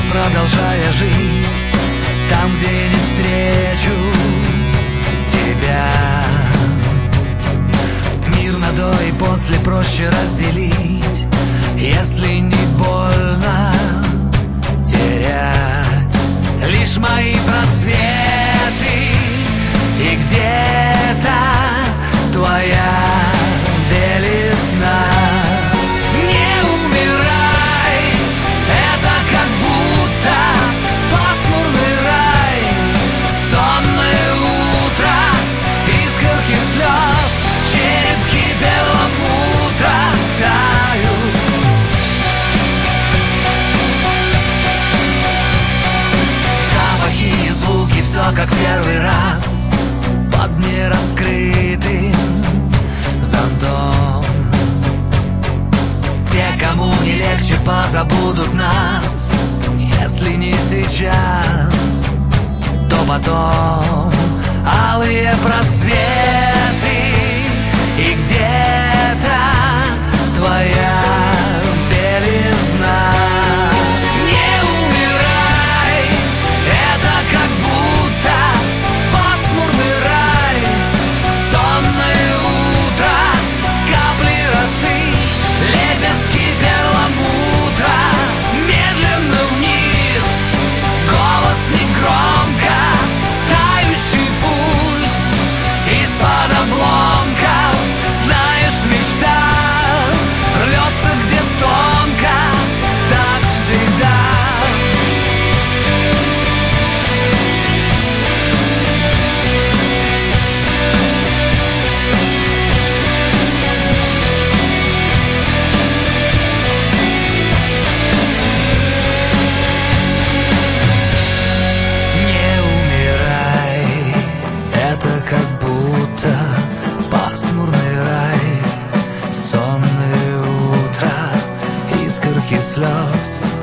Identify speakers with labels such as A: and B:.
A: продолжая жить там, где не встречу тебя. Мир на до и после проще разделить, если не больно терять. Лишь мои просветы и где-то твоя белизна. Не умирай, это как будто пасмурный рай, сонное утро, искорки слез, черепки перламутра тают. Запахи и звуки, все как в первый раз, под нераскрытым зонтом. Те, кому не легче, позабудут нас, если не сейчас, то потом. Алые просветы и где-то твоя белизна. Не умирай, это как будто пасмурный рай, сонное утро, капли росы, лепестки перламутра. Медленно вниз, голос негромко, тающий пульс из-под обломков. Знаешь, мечта рвется где тонко, так всегда. Не умирай, это как будто пасмурный рай, сонное утро, искорки слез,